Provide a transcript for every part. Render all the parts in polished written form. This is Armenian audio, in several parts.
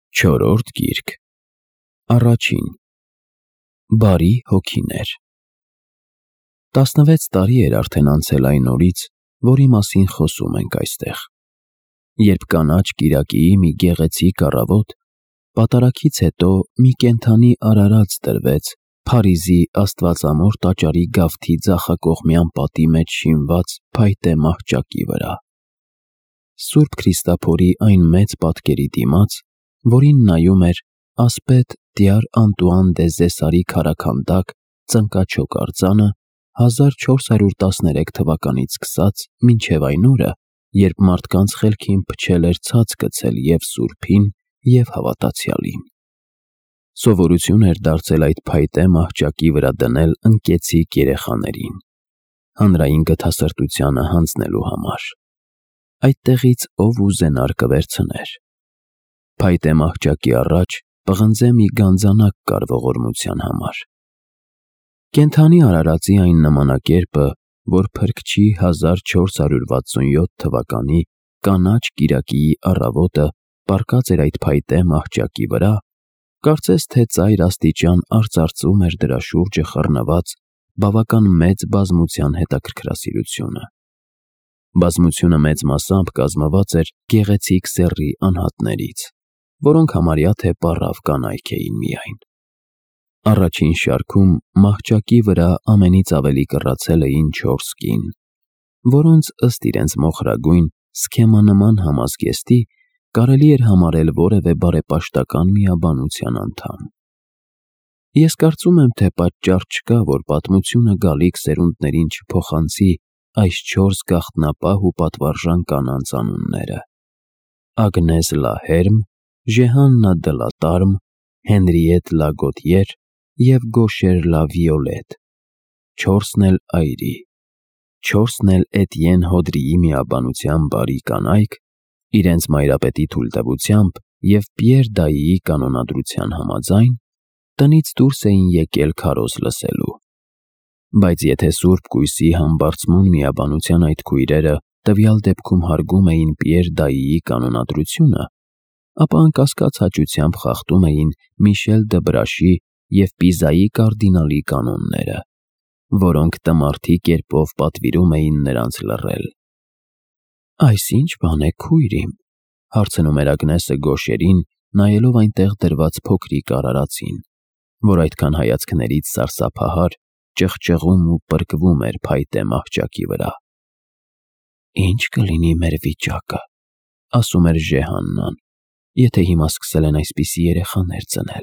Չորրորդ գիրք, առաջին, բարի հոգիներ։ 16 տարի էր արդեն անցել այն օրից, որի մասին խոսում ենք այստեղ, երբ կանաչ կիրակիի մի գեղեցիկ առավոտ, պատարագից հետո մի կենդանի արարած տրվեց Փարիզի Աստվածամոր տաճարի գավթի ձախակողմյան պատի մեջ շինված փայտե մահճակի վրա։ Սուրբ Քրիստափորի այն մեծ պատկերի դիմաց, որին նայում էր ասպետ Տյար Անտուան դե Զեսարի քարաքանդակ ծնկաչոք արձանը 1413 թվականից սկսած մինչև այն օրը, երբ մարդկանց խելքին փչել էր ցած գցել և սուրբին, և հավատացյալին։ Սովորություն էր դարձել այդ փայտե մահճակի վրա դնել ընկեցիկ երեխաներին, հանրային գթասրտությանը հանձնելու համար։ Այդտեղից ով ուզենար կվերցներ։ Փայտե մահճակի առաջ պղնձե մի գանձանակ կար ողորմության համար։ Կենդանի արարածի այն նմանակերպը, որ Փրկչի 1467 թվականի կանաչ կիրակիի առավոտը պառկած էր այդ փայտե մահճակի վրա, կարծես թե ծայր աստիճան արծարծում էր դրա շուրջը խռնված բավական մեծ բազմության հետաքրքրասիրությունը։ Բազմությունը մեծ մասամբ կազմված էր գեղեցիկ սեռի անհատներից, որոնք համարյա թե պառավ կանայք էին միայն։ Առաջին շարքում մահճակի վրա ամենից ավելի կռացել էին 4 կին, որոնց ըստ իրենց մոխրագույն սքեմանման համազգեստի կարելի էր համարել որևէ բարեպաշտական միաբանության անդամ։ Ես կարծում եմ, թե պատճառ չկա, որ պատմությունը գալիք սերունդներին չփոխանցի այս 4 գաղտնապահ ու պատվարժան կանանց անունները՝ Ագնես լա Հերմ, Ժեհաննա դը լա Տարմ, Հենրիետ լա Գոտիեր և Գոշեր լա Վիոլետ, 4-ն էլ այրի, 4-ն էլ Էտիեն Հոդրիի միաբանության բարի կանայք, իրենց մայրապետի թույլտվությամբ և Պիեր դայիի կանոնադրության համաձայն, տնից դուրս էին եկել քարոզ լսելու։ Բայց եթե Սուրբ Կույսի համբարձմուն միաբանության այդ քույրերը տվյալ դեպքում հարգում էին Պիեր դայիի կանոնադրությունը, ապա անկասկած հաճությամբ խախտում էին Միշել դը Բրաշի և Պիզայի կարդինալի կանոնները, որոնք տմարդի կերպով պատվիրում էին նրանց լռել։ «Այս ի՞նչ բան է, քույր իմ», հարցնում էր Ագնեսը Գոշերին, նայելով այնտեղ դրված փոքրիկ արարածին, որ այդքան հայացքներից սարսափահար ճղճղում ու պրկվում էր փայտե մահճակի վրա։ «Ինչ կլինի մեր վիճակը», ասում էր Ժեհաննան, «եթե հիմա սկսել են այսպիսի երեխաներ ծնել»։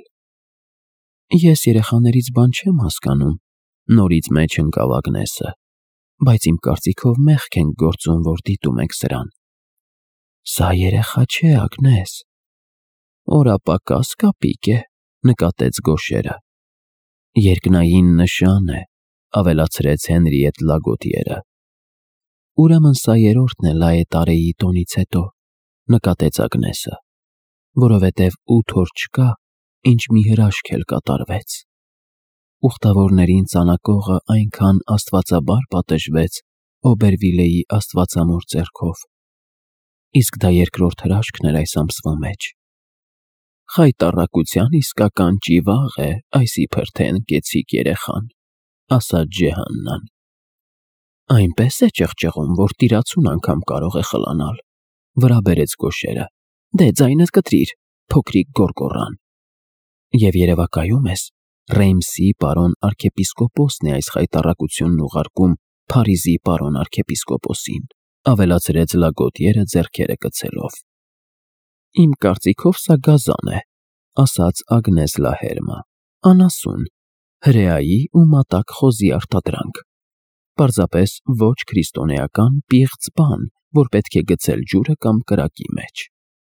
«Ես երեխաներից բան չեմ հասկանում», նորից մեջ ընկավ Ագնեսը, «բայց իմ կարծիքով մեղք ենք գործում, որ դիտում ենք սրան»։ «Սա երեխա չէ, Ագնես»։ «Օրապակաս կապիկ է», նկատեց Գոշերը։ «Երկնային նշան է», ավելացրեց Հենրիետ լա Գոտիերը։ «Ուրեմն սա երրորդն է Լաետարեի տոնից հետո», նկատեց Ագնեսը, «որովհետև 8 օր չկա, ինչ մի հրաշք էլ կատարվեց։ Ուխտավորներին ծանակողը այնքան աստվածաբար պատժվեց Օբերվիլեի աստվածամոր ձեռքով։ Իսկ դա երկրորդ հրաշքն էր այս ամսվա մեջ։ Խայտառակության իսկական ճիվաղ է այս իբր թե ընկեցիկ երեխան», ասաց Ժեհաննան։ «Այնպես է ճղճղում, որ տիրացուն անգամ կարող է խլանալ», վրա բերեց Գոշերը։ «Դե ձայնդ կտրիր, փոքրիկ գոռգոռան։ Եվ երևակայում ես, Ռեյմսի պարոն արքեպիսկոպոսն է այս խայտառակությունն ուղարկում Փարիզի պարոն արքեպիսկոպոսին», ավելացրեց Լա Գոտիերը ձեռքերը կցելով։ «Իմ կարծիքով սա գազան է», ասաց Ագնես լա Հերմը, «անասուն, հրեայի ու մատակ խոզի արտադրանք, պարզապես ոչ քրիստոնեական պիղծ բան, որ պետք է գցել ջուրը կամ կրակի մեջ»։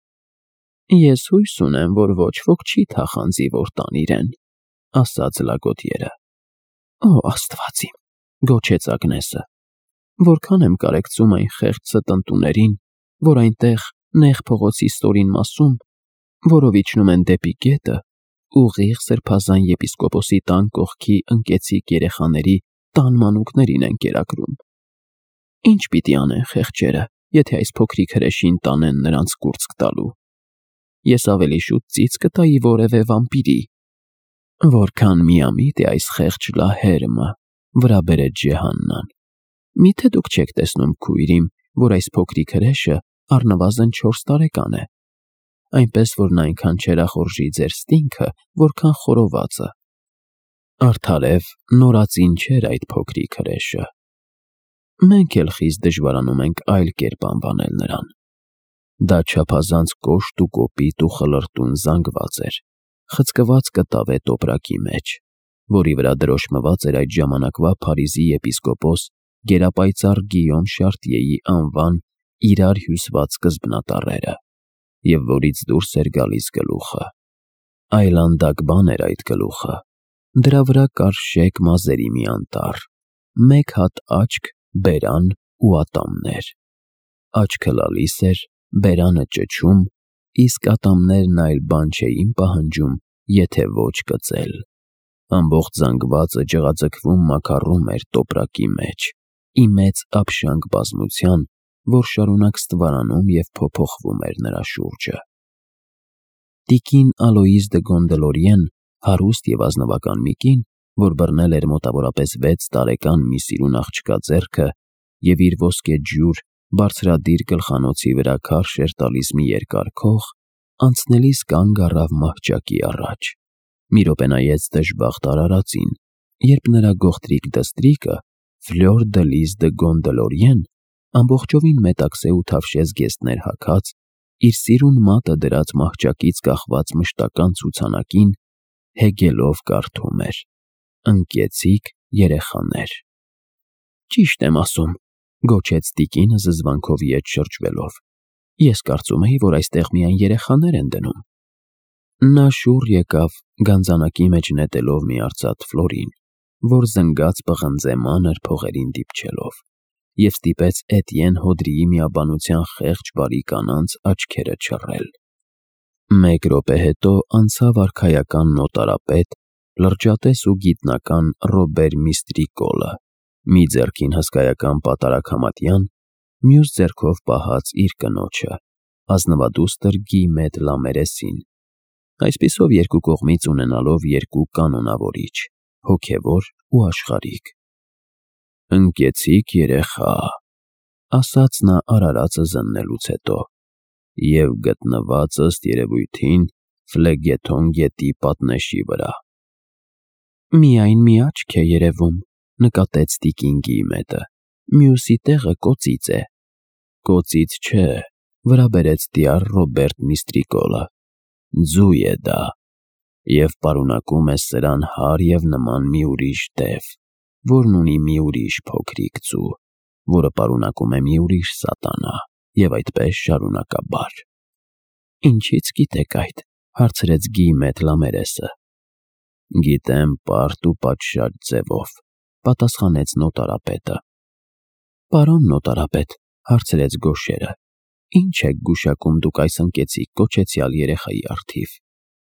«Ես հույս ունեմ, որ ոչ ոք չի թախանձի, որ տան իրեն», ասաց Լա Գոտիերը։ «Օ Աստված իմ», գոչեց Ագնեսը, «որքան եմ կարեկցում այն խեղճ ստընտուներին, որ այնտեղ նեղ փողոցի ստորին մասում, որով իջնում են դեպի գետը, ուղիղ սրբազան եպիսկոպոսի տան կողքի ընկեցիկ երեխաների տան մանուկներին են կերակրում։ Ինչ պիտի անեն խեղճերը, եթե այս փոքրիկ հրեշին տանեն նրանց կուրծք տալու»։ ես ավելի շուտ ծիծ կտայի որևէ վամպիրի։ Որքան միամիտ է այս խեղճ լահերմը, վրա բերեց Ջեհաննան։ Միթե դուք չեք տեսնում, քույրիմ, որ այս փոքրիկ հրեշը առնվազն 4 տարեկան է, այնպես որ նա այնքան չերախորժի ձեր ստինքը, որքան խորովածը։ Արդարև նորածին չէր այդ փոքրիկ հրեշը։ Մենք էլ խիստ դժվարանում ենք այլ կերպ անվանել նրան։ Դա չափազանց կոշտ ու կոպիտ ու խլրտուն զանգված էր, խցկված կտավե տոպրակի մեջ, որի վրա դրոշմված էր այդ ժամանակվա Փարիզի եպիսկոպոս գերապայծառ Գիյոմ Շարտիեի անվան իրար հյուսված սկզբնատառերը, և որից դուրս էր գալիս գլուխը։ Այլանդակ բան էր այդ գլուխը։ Դրա վրա կար շեկ մազերի մի անտառ, 1 հատ աչք, բերան ու ատամներ։ Աչքը լալիս էր, բերանը ճչում, իսկ ատամներն այլ բան չէին պահանջում, եթե ոչ կծել։ Ամբողջ զանգվածը ջղաձգվում մաքառում էր տոպրակի մեջ, ի մեծ ապշանք բազմության, որ շարունակ ստվարանում և փոփոխվում էր նրա շուրջը։ Տիկին Ալոիզ դը Գոնդելորիեն, հարուստ և ազնվական մի կին, որ բռնել էր մոտավորապես 6 տարեկան մի սիրուն աղջկա ձեռքը և իր ոսկեջուր, բարձրադիր գլխանոցի վրա քարշ էր տալիս մի երկար քող, անցնելիս կանգ առավ մահճակի առաջ։ Մի րոպե նայեց դժբախտ արարածին, երբ նրա գողտրիկ դստրիկը, Ֆլյոր դը Լիզ դը Գոնդելորիեն, ամբողջովին մետաքսե ու թավշես գեստներ հագած, իր սիրուն մատը դրած մահճակից կախված մշտական ցուցանակին, հեգելով կարդում էր. «Ընկեցիկ երեխաներ»։ Ճիշտ եմ ասում, գոչեց տիկինը զզվանքով ետ շրջվելով։ Ես կարծում էի, որ այստեղ միայն երեխաներ են դնում։ Նա շուռ եկավ, գանձանակի մեջ նետելով մի արծաթ ֆլորին, որ զնգած պղնձե մանր փողերին դիպչելով, և ստիպեց Էտիեն Հոդրիի միաբանության խեղճ բարի կանանց աչքերը չռել։ 1 րոպե հետո անցավ արքայական նոտարապետ, լրջատես ու գիտնական Ռոբեր Միստրիկոլը, մի ձեռքին հսկայական պատարագ Համատյան, մյուս ձեռքով պահած իր կնոջը, ազնվադուստր Գիյմետ Լամերեսին, այսպիսով երկու կողմից ունենալով 2 կանոնավորիչ, հոգևոր ու աշխարհիկ։ «Ընկեցիկ երեխա», ասաց նա արարածը զննելուց հետո, «և գտնված ըստ երևույթին Ֆլեգեթոն գետի պատնեշի վրա»։ Միայն մի աչք է երևում, նկատեց տիկին Գիյմետը, մյուսի տեղը կոծից է։ Կոծից չէ, վրա բերեց տյար Ռոբերտ Միստրիկոլը, ձու է դա, և պարունակում է սրան հարև և նման մի ուրիշ տև, որն ունի մի ուրիշ փոքրիկ ձու, որը պարունակում է մի ուրիշ սատանա, և այդպես շարունակաբար։ Ինչից գիտեք այդ, հարցրեց Գիյմետ Լամերեսը։ Գիտեմ պարտ ու պատշաճ ձևով, պատասխանեց նոտարապետը։ Պարոն նոտարապետ, հարցրեց գոշերը, ինչ եք գուշակում դուք այս ընկեցիկ կոչեցյալ երեխայի առթիվ։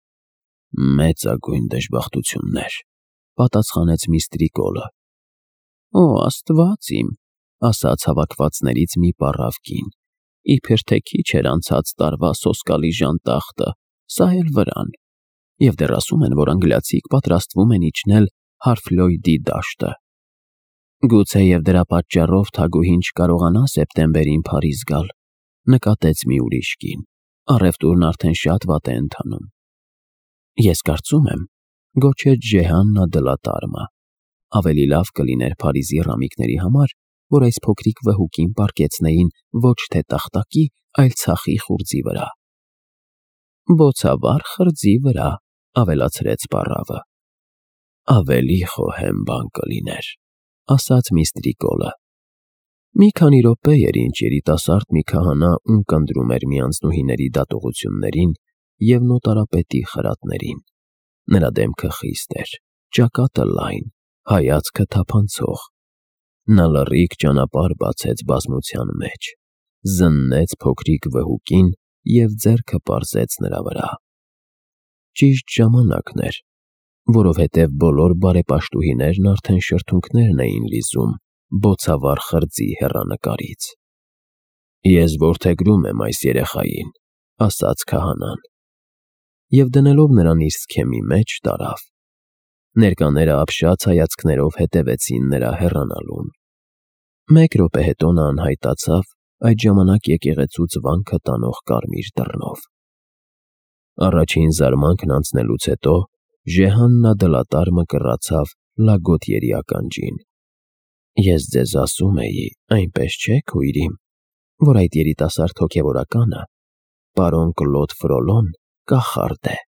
Մեծագույն դժբախտություններ, պատասխանեց Միստրիկոլը։ Օ Աստված իմ, ասաց հավաքվածներից մի պառավ կին, իբր թե քիչ էր անցած տարվա սոսկալի ժանտախտը, սա էլ վրան, և դեռ ասում են, որ անգլիացիք պատրաստվում են իջնել Հարֆլոյդի դաշտը։ Գուցեև դրա պատճառով Թագուհին չկարողանա սեպտեմբերին Փարիզ գալ, նկատեց մի ուրիշ կին, առևտուրն արդեն շատ վատ է ընթանում։ Ես կարծում եմ, գոչեց Ջեհաննա դը Լատարմը, ավելի լավ կլիներ Փարիզի ռամիկների համար, որ այս փոքրիկ վհուկին պառկեցնեին ոչ թե տախտակի, այլ ցախի խուրձի վրա։ Բոցավառ խրձի վրա, ավելացրեց պառավը։ Ավելի խոհեմ բան կլիներ, ասաց Միստրիկոլը։ Մի քանի րոպե էր, ինչ երիտասարդ մի քահանա ունկնդրում էր մի անձնուհիների դատողություններին և նոտարապետի խրատներին։ Նրա դեմքը խիստ էր, ճակատը լայն, հայացքը թափանցող։ Նա լռիկ ճանապարհ բացեց բազմության մեջ, զննեց փոքրիկ վհուկին և ձեռքը պարզեց նրա վրա։ Ճիշտ ժամանակն էր, որովհետև բոլոր բարեպաշտուհիներն արդեն շրթունքներն էին լիզում բոցավառ խրձի հեռանկարից։ Ես որդեգրում եմ այս երեխային, ասաց քահանան, և դնելով նրան իր սքեմի մեջ տարավ։ Ներկաները ապշած հայացքներով հետևեցին նրա հեռանալուն։ Մեկ րոպե հետո նա անհայտացավ այդ ժամանակ եկեղեցուց վանքը տանող կարմիր դռնով։ Առաջին զարմանքն անցնելուց հետո Ժեհաննա դլատար մկռացավ լագոդիերի ականջին։ «Ես ձեզ ասում էի, այնպես չէ, քույրիմ, որ այդ երիտասարդ հոգևորականը, պարոն Կլոդ Ֆրոլոն, կախարդ է»։